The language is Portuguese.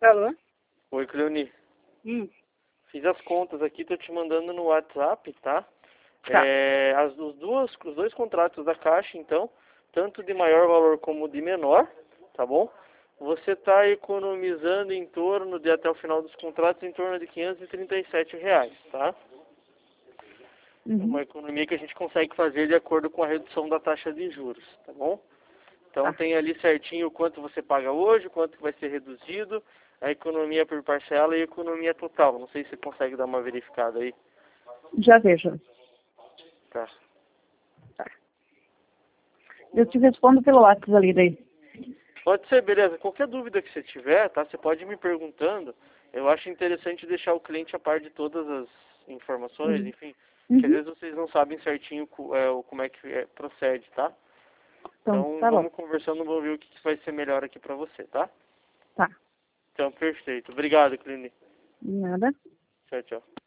Alô? Oi, Cleoni. Hum, Fiz as contas aqui, tô te mandando no WhatsApp, tá? tá. Os dois contratos da Caixa, então, tanto de maior valor como de menor, tá bom? Você está economizando em torno de, até o final dos contratos, em torno de R$ 537, tá? É Uhum. uma economia que a gente consegue fazer de acordo com a redução da taxa de juros, tá bom? Então Tá. tem ali certinho o quanto você paga hoje, o quanto vai ser reduzido, a economia por parcela e a economia total. Não sei se você consegue dar uma verificada aí. Já vejo. Tá. Tá. Eu te respondo pelo WhatsApp ali daí. Pode ser, beleza. Qualquer dúvida que você tiver, tá? Você pode ir me perguntando. Eu acho interessante deixar o cliente a par de todas as informações, Uhum. enfim, que às Uhum. vezes vocês não sabem certinho como é que procede, tá? Então, Então tá bom. vamos conversando, vamos ver o que vai ser melhor aqui pra você, tá? Tá. Então, perfeito. Obrigado, Clínica. Nada. Tchau, tchau.